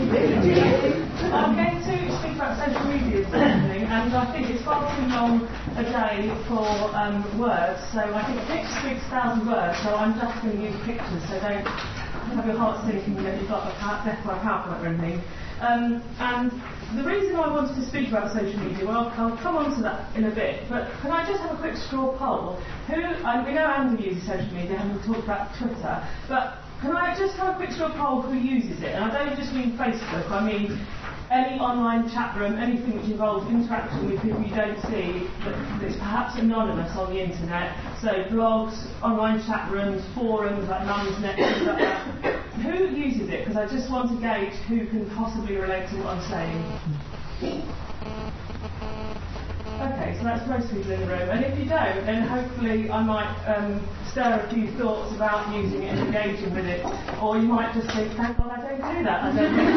I'm going to speak about social media this evening, and I think it's far too long a day for words, so I think a picture speaks 1,000 words, so I'm just going to use pictures, so don't have your hearts thinking that you've got a death by PowerPoint or anything. And the reason I wanted to speak about social media, well, I'll come on to that in a bit, but can I just have a quick straw poll? We know Andy uses social media, and we've talked about Twitter, but can I just have a quick straw poll who uses it? And I don't just mean Facebook, I mean any online chat room, anything which involves interaction with people you don't see, that's perhaps anonymous on the internet. So blogs, online chat rooms, forums like Mumsnet, things like that. Who uses it? Because I just want to gauge who can possibly relate to what I'm saying. Okay, so that's most people in the room. And if you don't, then hopefully I might stir a few thoughts about using it and engaging with it. Or you might just think, thank God I don't do that. I don't do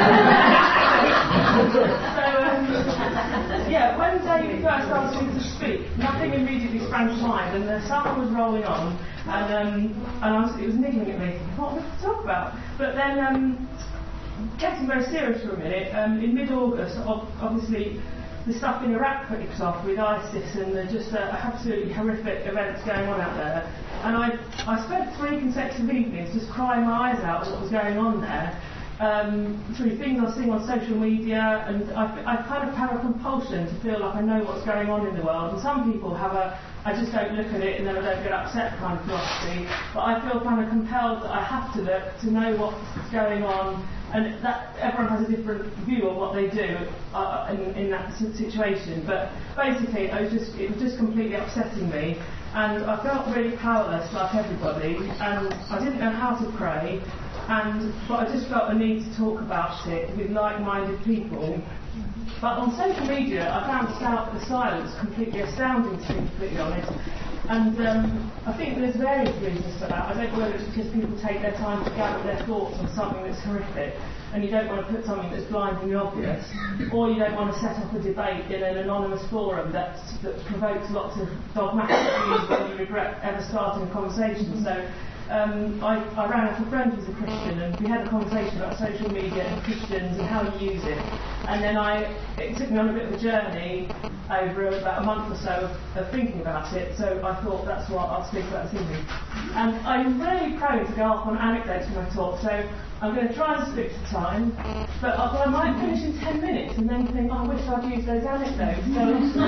that. So, when David first started to speak, nothing immediately sprang to mind, and the sun was rolling on, and it was niggling at me. What was to talk about? But then, getting very serious for a minute, in mid-August, obviously, the stuff in Iraq kicks off with ISIS and just absolutely horrific events going on out there. And I spent 3 consecutive evenings just crying my eyes out at what was going on there, through things I was seeing on social media, and I kind of have a compulsion to feel like I know what's going on in the world. And some people have I just don't look at it and then I don't get upset kind of philosophy, but I feel kind of compelled that I have to look to know what's going on, and that everyone has a different view of what they do in that situation. But basically, it was just completely upsetting me, and I felt really powerless like everybody, and I didn't know how to pray, but I just felt a need to talk about it with like-minded people. But on social media, I found the silence completely astounding, to be completely honest. And I think there's various reasons for that. I don't know whether it's because people take their time to gather their thoughts on something that's horrific, and you don't want to put something that's blindingly obvious, or you don't want to set up a debate in an anonymous forum that provokes lots of dogmatic views that you regret ever starting a conversation. So I ran into a friend who's a Christian, and we had a conversation about social media and Christians and how you use it. And then it took me on a bit of a journey over about a month or so of thinking about it, so I thought that's what I'll speak about this evening. And I'm really prone to go off on anecdotes when I talk, so I'm going to try and stick to time, but I might finish in 10 minutes and then think, I wish I'd used those anecdotes. So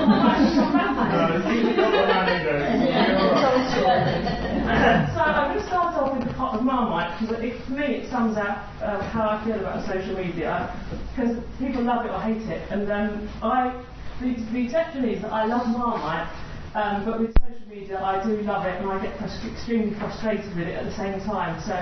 So I'm going to start off with the pot of Marmite, because for me it sums up how I feel about social media, because people love it or hate it, and the exception is that I love Marmite, but with social media I do love it, and I get extremely frustrated with it at the same time. So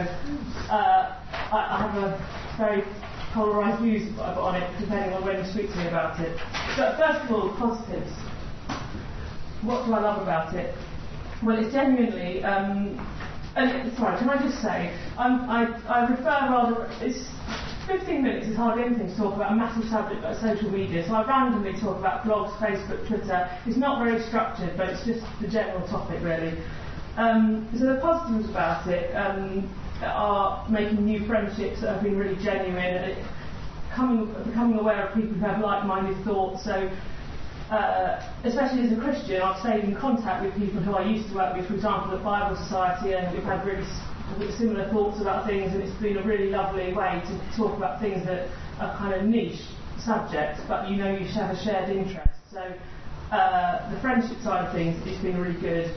I have a very polarised views on it, depending on when you speak to me about it. But first of all, positives. What do I love about it? Well, it's genuinely, sorry, can I just say, I refer rather, it's 15 minutes is hardly anything to talk about a massive subject like social media, so I randomly talk about blogs, Facebook, Twitter. It's not very structured, but it's just the general topic, really. So the positives about it are making new friendships that have been really genuine, and becoming aware of people who have like-minded thoughts. So especially as a Christian, I've stayed in contact with people who I used to work with, for example, at Bible Society, and we've had really similar thoughts about things, and it's been a really lovely way to talk about things that are kind of niche subjects, but you know you have a shared interest. So the friendship side of things, it's been really good.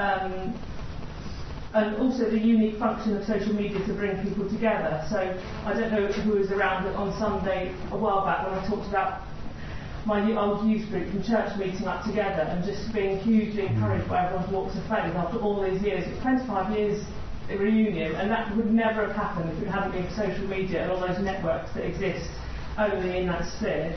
And also the unique function of social media to bring people together. So I don't know who was around on Sunday a while back when I talked about my old youth group from church meeting up together and just being hugely encouraged by everyone's walks of faith after all these years. It's 25 years reunion, and that would never have happened if it hadn't been for social media and all those networks that exist only in that sphere.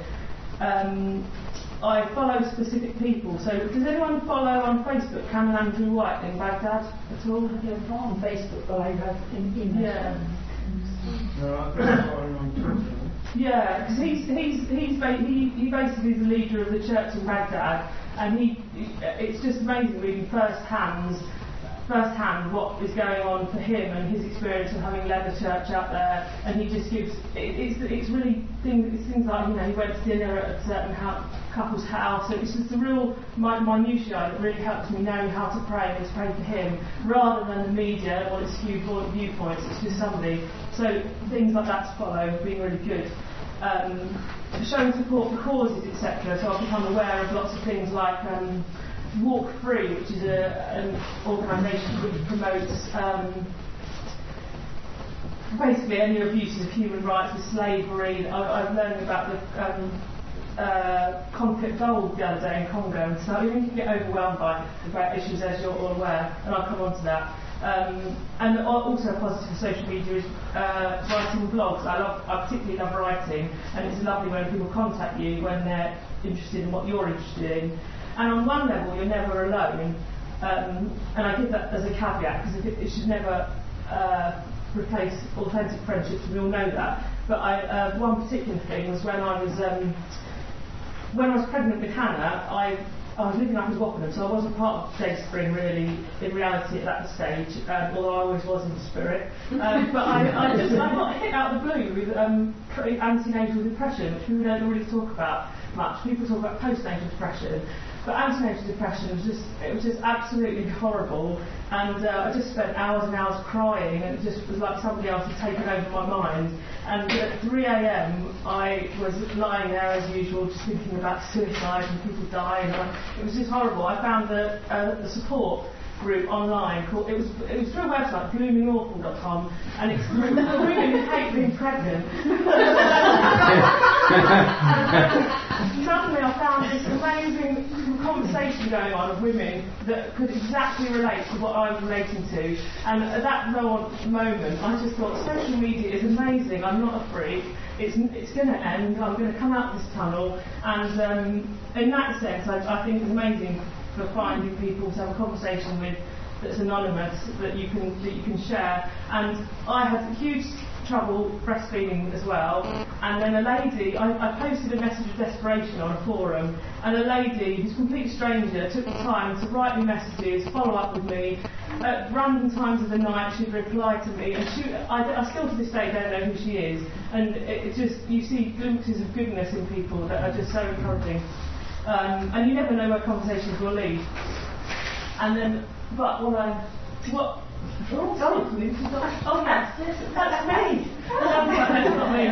I follow specific people. So does anyone follow on Facebook Canon Andrew White in Baghdad at all? I'm not on Facebook, but I have in yeah. No, I don't follow him on Twitter. Yeah, because he basically is the leader of the church in Baghdad, and it's just amazing reading first hand firsthand what is going on for him and his experience of having led a church out there, and he just gives it's really things like, you know, he went to dinner at a certain couple's house, and it's just the real minutiae that really helps me know how to pray and to pray for him, rather than the media or its skewed viewpoints. It's just somebody. So things like that to follow have been really good. Showing support for causes, etc. So I've become aware of lots of things like Walk Free, which is an organisation which promotes basically any abuses of human rights with slavery. I've learned about the conflict gold the other day in Congo, and so you can get overwhelmed by issues, as you're all aware, and I'll come on to that. And also positive for social media is writing blogs. I particularly love writing, and it's lovely when people contact you when they're interested in what you're interested in. And on one level, you're never alone, and I give that as a caveat, because it should never replace authentic friendships, we all know that. But one particular thing was when I was pregnant with Hannah, I was living up as Wappenden, so I wasn't part of Dayspring really in reality at that stage, although I always was in spirit. But I got hit out of the blue with antenatal depression, which people don't really talk about much. People talk about postnatal depression, but antenatal depression was just absolutely horrible, and I just spent hours and hours crying, and it just was like somebody else had taken over my mind. And at 3 a.m. I was lying there as usual, just thinking about suicide and people dying. It was just horrible. I found the support group online called, it was through a website, gloomingawful.com, and it's for women who hate being pregnant. Suddenly I found this amazing conversation going on of women that could exactly relate to what I was relating to, and at that moment I just thought, social media is amazing. I'm not a freak. It's going to end. I'm going to come out this tunnel, and in that sense I think it's amazing for finding people to have a conversation with that's anonymous, that you can share. And I had huge trouble breastfeeding as well, and then a lady, I posted a message of desperation on a forum, and a lady who's a complete stranger took the time to write me messages, follow up with me at random times of the night. She'd reply to me, and I still to this day don't know who she is, and it just, you see glimpses of goodness in people that are just so encouraging. And you never know where conversations will lead. And then, but what? Oh, yes, that's me. That's not me.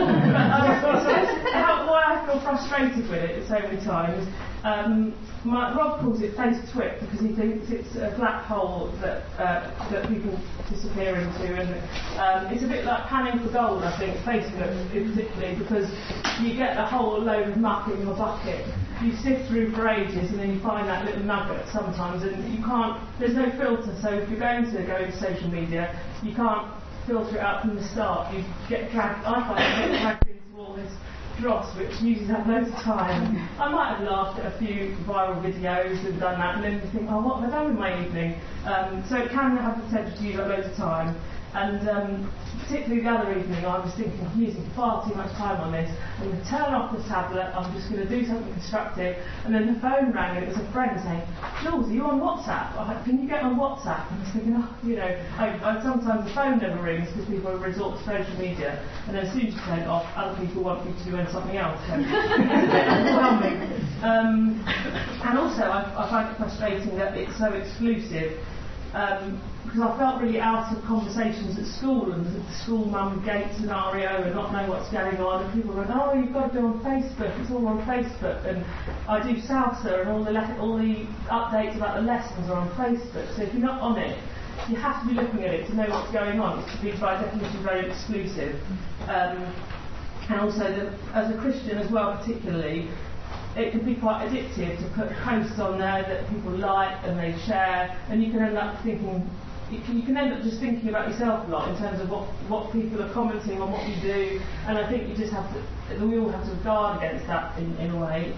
Why I feel frustrated with it so many times. Rob calls it face twit because he thinks it's a black hole that people disappear into, and it's a bit like panning for gold, I think, Facebook particularly, because you get a whole load of muck in your bucket. You sift through for ages, and then you find that little nugget sometimes, and you can't, there's no filter, so if you're going to go into social media, you can't filter it out from the start. You get dragged, I find you get dragged into all this dross, which uses up loads of time. I might have laughed at a few viral videos and done that, and then you think, oh, what have I done with my evening? So it can have the potential to use up loads of time. And particularly the other evening, I was thinking, I'm using far too much time on this. I'm going to turn off the tablet, I'm just going to do something constructive. And then the phone rang, and it was a friend saying, Jules, are you on WhatsApp? I was like, can you get on WhatsApp? And I was thinking, I sometimes the phone never rings because people resort to social media. And then as soon as you turn it off, other people want you to do something else. So it's overwhelming. And also, I find it frustrating that it's so exclusive. Because I felt really out of conversations at school, and the school mum gate scenario, and not know what's going on, and people went, oh, you've got to be on Facebook, it's all on Facebook, and I do Salsa, and all the updates about the lessons are on Facebook, so if you're not on it, you have to be looking at it to know what's going on. It's to be by definition very exclusive. And also, as a Christian as well particularly, it can be quite addictive to put posts on there that people like and they share, and you can end up thinking, you can end up just thinking about yourself a lot in terms of what people are commenting on what you do, and I think you just have to, we all have to guard against that in a way.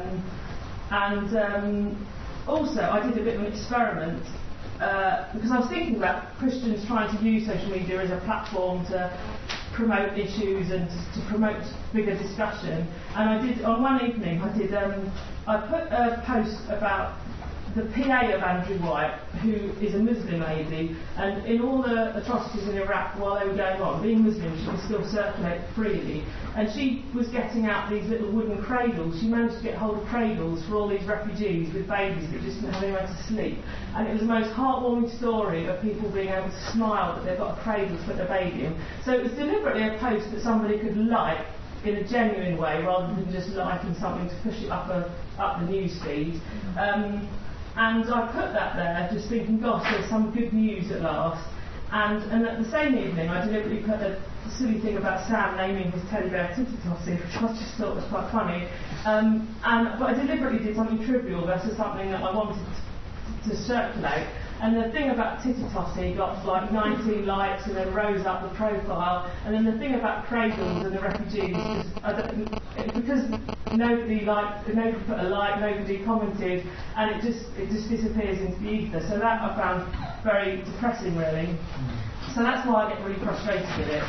Also, I did a bit of an experiment because I was thinking about Christians trying to use social media as a platform to promote issues and to promote bigger discussion. And I did, on one evening, I put a post about the PA of Andrew White, who is a Muslim lady, and in all the atrocities in Iraq while they were going on, being Muslim, she could still circulate freely. And she was getting out these little wooden cradles. She managed to get hold of cradles for all these refugees with babies that just didn't have anywhere to sleep. And it was the most heartwarming story of people being able to smile that they've got a cradle to put their baby in. So it was deliberately a post that somebody could like in a genuine way, rather than just liking something to push it up the news feed. And I put that there, just thinking, gosh, there's some good news at last. And at the same evening, I deliberately put a silly thing about Sam naming his teddy bear Titty Tossy, which I just thought was quite funny. But I deliberately did something trivial versus something that I wanted to circulate. And the thing about Titty Tossy got like 19 likes and then rose up the profile. And then the thing about cradles and the refugees, because nobody put a like, nobody commented, and it just disappears into the ether. So that I found very depressing, really. So that's why I get really frustrated with it.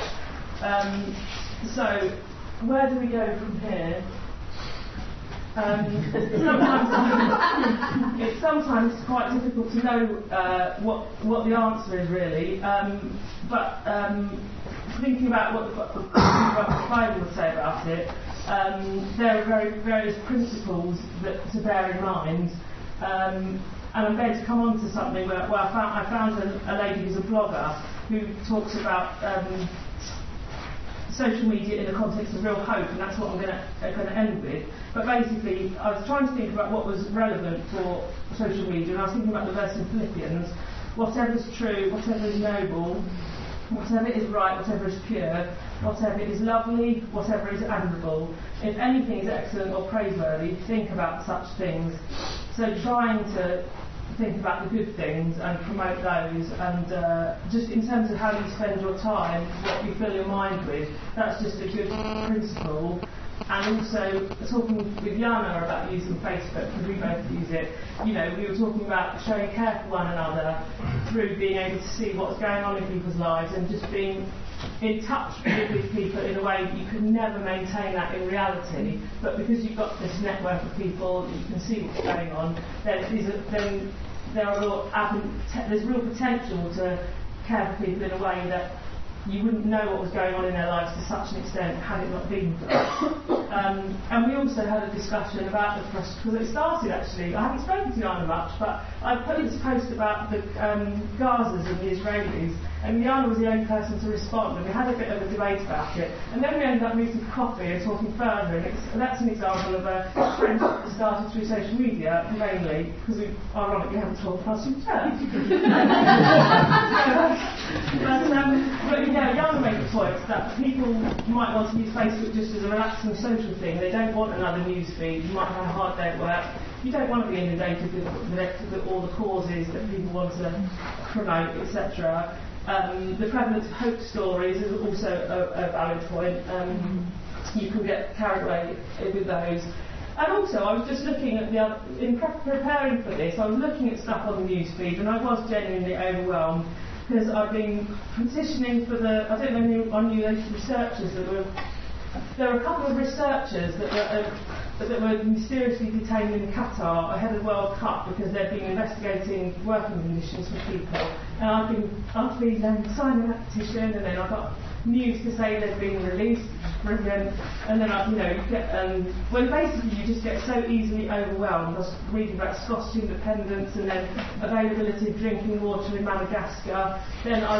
So where do we go from here? It's sometimes quite difficult to know what the answer is really, but thinking about what the Bible would say about it, there are various principles to bear in mind, and I'm going to come on to something where I found a lady who's a blogger who talks about social media in the context of real hope, and that's what I'm going to end with. But basically, I was trying to think about what was relevant for social media, and I was thinking about the verse in Philippians: whatever is true, whatever is noble, whatever is right, whatever is pure, whatever is lovely, whatever is admirable, if anything is excellent or praiseworthy, think about such things. So trying to think about the good things and promote those, and just in terms of how you spend your time, what you fill your mind with, that's just a good principle. And also talking with Jana about using Facebook, because we both use it, we were talking about showing care for one another through being able to see what's going on in people's lives and just being in touch with people in a way that you could never maintain that in reality. But because you've got this network of people, you can see what's going on, then there's real potential to care for people in a way that you wouldn't know what was going on in their lives to such an extent had it not been for that. And we also had a discussion about the trust, because it started actually, I haven't spoken to Jana much, but I put this post about the Gazas and the Israelis, and Jana was the only person to respond, and we had a bit of a debate about it, and then we ended up meeting for coffee and talking further, and that's an example of a friendship that started through social media, mainly, because we ironically haven't talked past each other. But Jana made the point that people might want to use Facebook just as a relaxing social thing. They don't want another news feed. You might have a hard day at work. You don't want to be inundated with all the causes that people want to promote, etc. The prevalence of hope stories is also a valid point. You can get carried away with those. And also, I was just looking at in preparing for this, I was looking at stuff on the news feed, and I was genuinely overwhelmed, because I've been petitioning for I don't know on you those researchers there were a couple of researchers that were mysteriously detained in Qatar ahead of the World Cup because they've been investigating working conditions for people. And I've been signing that petition, and then I got news to say they've been released, which is brilliant. And then you get when basically you just get so easily overwhelmed. I was reading about Scottish independence and then availability of drinking water in Madagascar. Then I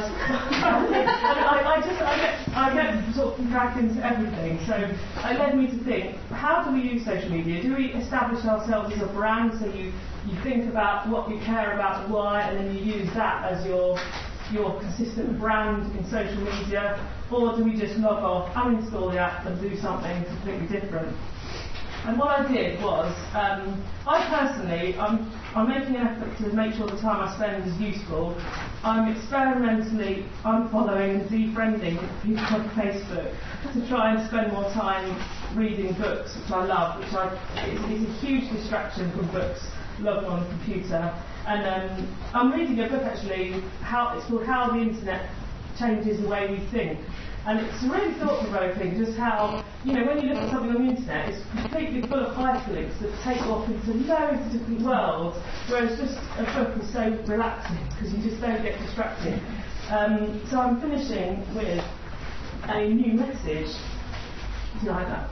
get sort of dragged into everything. So it led me to think: how do we use social media? Do we establish ourselves as a brand? So you think about what you care about and why, and then you use that as your consistent brand in social media, or do we just log off, uninstall the app and do something completely different? And what I did was, I personally, I'm making an effort to make sure the time I spend is useful. I'm experimentally unfollowing and defriending people on Facebook to try and spend more time reading books, which I love, it's a huge distraction from books logged on the computer. And I'm reading a book actually, it's called How the Internet changes the way we think. And it's really thought-provoking just how, when you look at something on the internet, it's completely full of hyperlinks that take you off into loads of different worlds, whereas just a book is so relaxing because you just don't get distracted. So I'm finishing with a new message. Do you like that?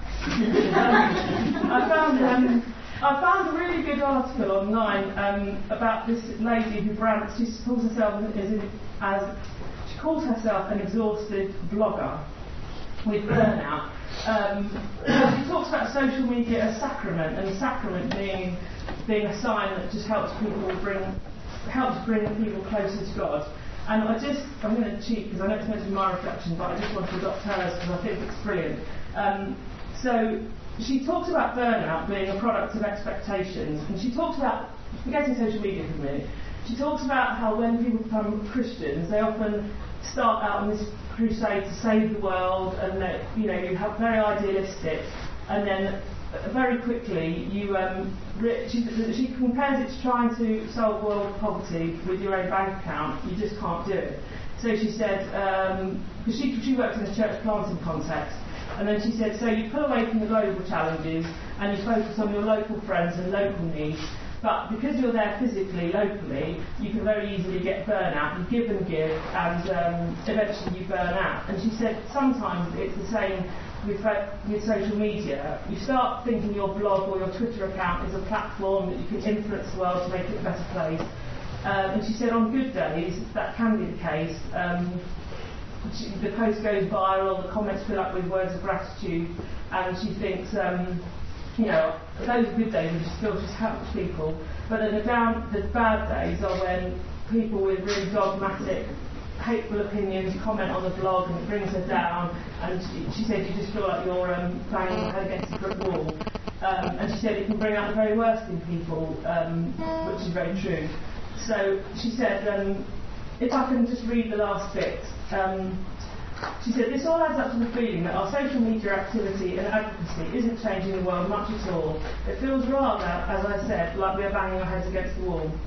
I found a really good article online about this lady who she calls herself she calls herself an exhausted blogger with burnout. She talks about social media as sacrament, and sacrament being a sign that just helps bring people closer to God. And I'm going to cheat because I know it's meant to be my reflection, but I just want to adopt hers because I think it's brilliant. So she talks about burnout being a product of expectations, and she talks about, forgetting social media for a minute, she talks about how when people become Christians, they often start out on this crusade to save the world, and that, you have very idealistic, and then very quickly she compares it to trying to solve world poverty with your own bank account. You just can't do it. So she said, because she works in a church planting context, and then she said, so you pull away from the global challenges and you focus on your local friends and local needs, but because you're there physically, locally, you can very easily get burnout. You give and give, and eventually you burn out. And she said sometimes it's the same with social media. You start thinking your blog or your Twitter account is a platform that you can influence the world to make it a better place. And she said on good days that can be the case. The post goes viral, the comments fill up with words of gratitude, and she thinks, those good days will just help people. But then the bad days are when people with really dogmatic, hateful opinions comment on the blog and it brings her down, and she said you just feel like you're banging your head against a brick wall. And she said it can bring out the very worst in people, which is very true. So she said, if I can just read the last bit, she said, this all adds up to the feeling that our social media activity and advocacy isn't changing the world much at all. It feels rather, as I said, like we are banging our heads against the wall.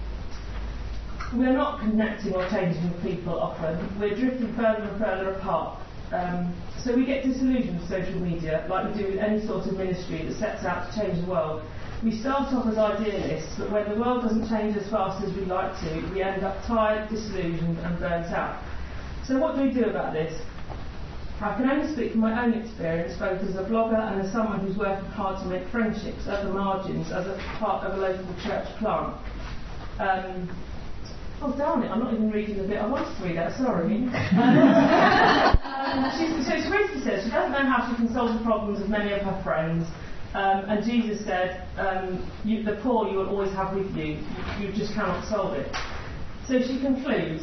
We are not connecting or changing with people often. We're drifting further and further apart. So we get disillusioned with social media, like we do with any sort of ministry that sets out to change the world. We start off as idealists, but when the world doesn't change as fast as we'd like to, we end up tired, disillusioned and burnt out. So what do we do about this? I can only speak from my own experience, both as a blogger and as someone who's working hard to make friendships at the margins as a part of a local church plant. Oh darn it, I'm not even reading the bit I wanted to read out, sorry. So Teresa says she doesn't know how she can solve the problems of many of her friends, and Jesus said, the poor you will always have with you, you just cannot solve it. So she concludes,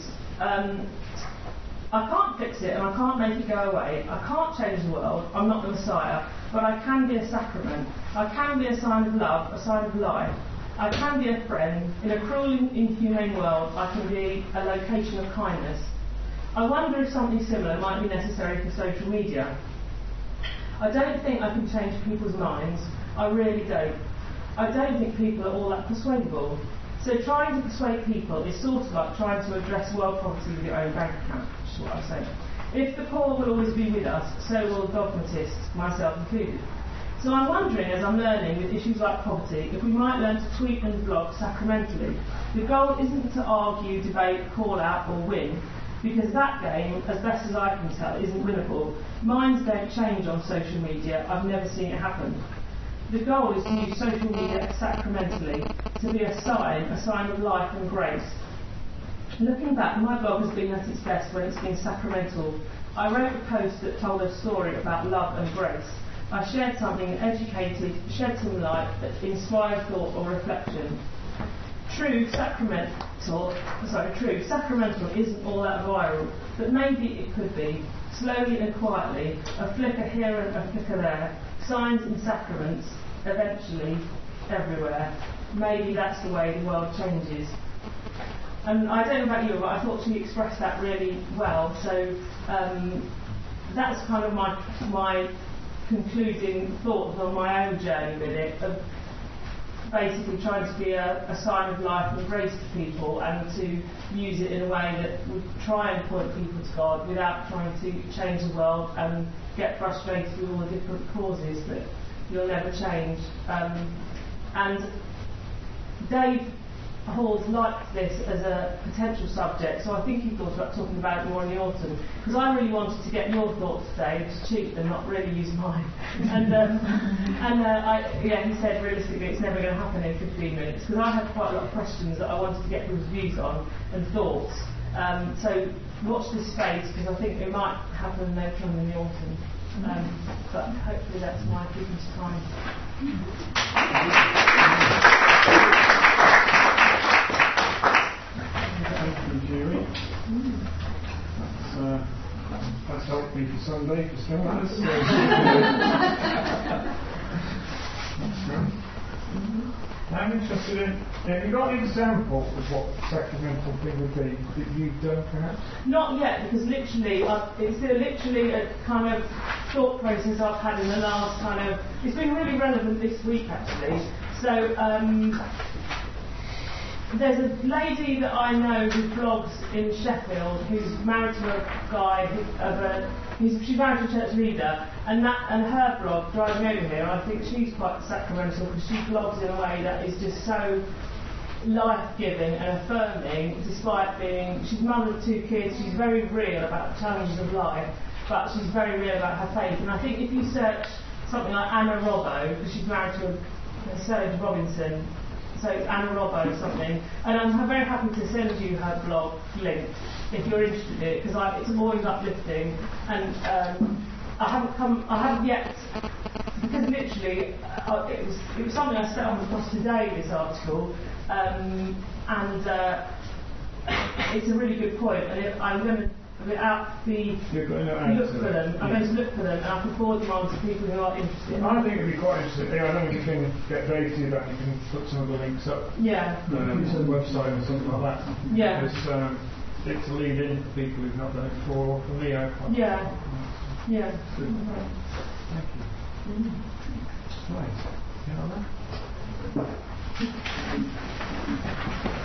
I can't fix it and I can't make it go away, I can't change the world, I'm not the Messiah, but I can be a sacrament, I can be a sign of love, a sign of life. I can be a friend. In a cruel and inhumane world, I can be a location of kindness. I wonder if something similar might be necessary for social media. I don't think I can change people's minds. I really don't. I don't think people are all that persuadable. So trying to persuade people is sort of like trying to address world poverty with your own bank account, which is what I'm saying. If the poor will always be with us, so will dogmatists, myself included. So I'm wondering, as I'm learning with issues like poverty, if we might learn to tweet and blog sacramentally. The goal isn't to argue, debate, call out or win, because that game, as best as I can tell, isn't winnable. Minds don't change on social media. I've never seen it happen. The goal is to use social media sacramentally, to be a sign of life and grace. Looking back, my blog has been at its best when it's been sacramental. I wrote a post that told a story about love and grace. I shared something that educated, shed some light, that inspired thought or reflection. True, sacramental isn't all that viral, but maybe it could be. Slowly and quietly, a flicker here and a flicker there, signs and sacraments, eventually, everywhere. Maybe that's the way the world changes. And I don't know about you, but I thought she expressed that really well. So that's kind of my concluding thoughts on my own journey with it. basically trying to be a sign of life and grace to people, and to use it in a way that would try and point people to God without trying to change the world and get frustrated with all the different causes that you'll never change. And Dave Halls liked this as a potential subject, so I think he thought about talking about it more in the autumn, because I really wanted to get your thoughts today, to cheat them, not really use mine. And he said realistically it's never going to happen in 15 minutes, because I had quite a lot of questions that I wanted to get his views on and thoughts. So watch this space, because I think it might happen later on in the autumn. But hopefully that's my keeping to time. Thank you, Julie. That's helped me for Sunday for starters. I'm interested in, have you got an example of what the sacramental thing would be that you've done perhaps? Not yet, because literally, it's literally a kind of thought process I've had in the last it's been really relevant this week actually. So, there's a lady that I know who blogs in Sheffield who's married to a guy she's married to a church leader, and her blog Driving Over Here, I think she's quite sacramental, because she blogs in a way that is just so life-giving and affirming, despite she's mother of 2 kids. She's very real about the challenges of life, but she's very real about her faith. And I think if you search something like Anna Robbo, because she's married to Serge Robinson, so it's Anna Robbo something, and I'm very happy to send you her blog link if you're interested in it, because it's always uplifting. And I haven't yet, because literally it was something I set up across today, this article, and it's a really good point, and I'm going to look for them. I'm going to look for them, and I can forward them on to people who are interested. I think it'd be quite interesting. I don't know if you can get Dave to do that. You can put some of the links up. Yeah. It's a website or something like that. Yeah. It's a lead in for people who've not done it before, or for me. Yeah. Yeah. Good. Thank you. Right. You know that?